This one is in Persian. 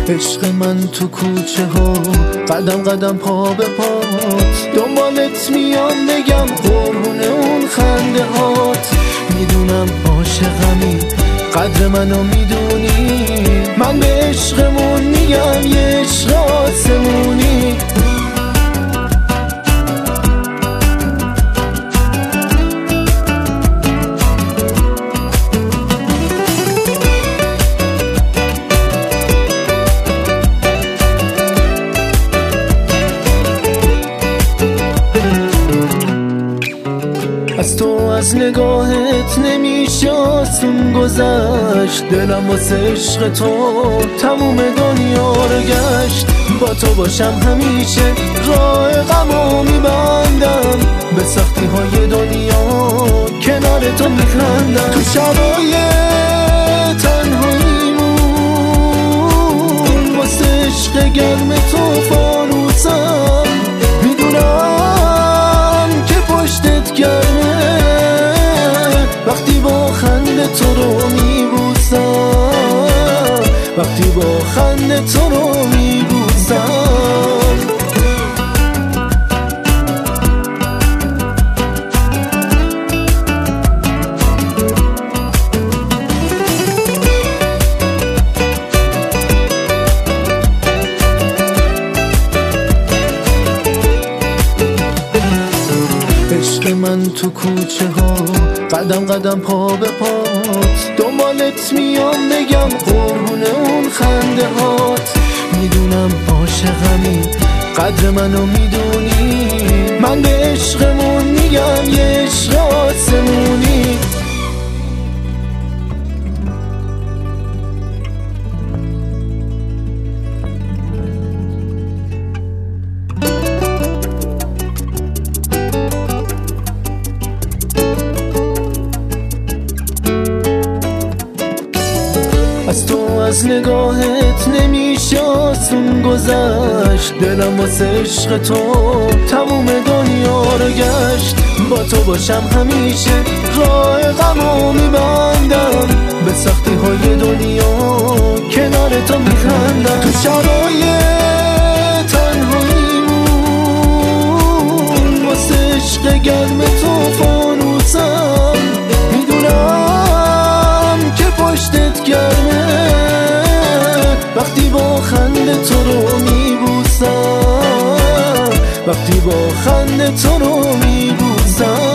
عشق من تو کوچه ها قدم قدم پا به پات دنبالت میام بگم قربون اون خنده هات. میدونم عاشقمی قدر منو میدونی، من به عشقمون میگم یه عشق آسمونی. از تو از نگاهت نمیشه آسون گذشت، دلم واسه عشق تو تموم دنیا رو گشت. با تو باشم همیشه راه غمو میبندم، به سختی های دنیا کنار تو میخندم. تو شبای تنهاییمون واسه عشق گرم تو فانوسم. میدونم که پشتت گرمه وقتی با خنده تو رو میبوسم، وقتی با خنده تو رو میبوسم. عشق من تو کوچه ها قدم قدم پا به پات دنبالت میام بگم قربون اون خنده هات. میدونم عاشقمی قدر منو میدونی، من به عشقمون میگم یه عشق آسمونی. از تو از نگاهت نمیشه آسون گذشت، دلم واسه عشق تو تموم دنیا رو گشت. با تو باشم همیشه راه غمو میبندم، به سختی های دنیا کنار تو میخندم. تو شبای تنهاییمون واسه عشق گرم تو فانوسم. میدونم که پشتت گرمه وقتی با خنده تو رو میبوسم، وقتی با خنده تو رو میبوسم.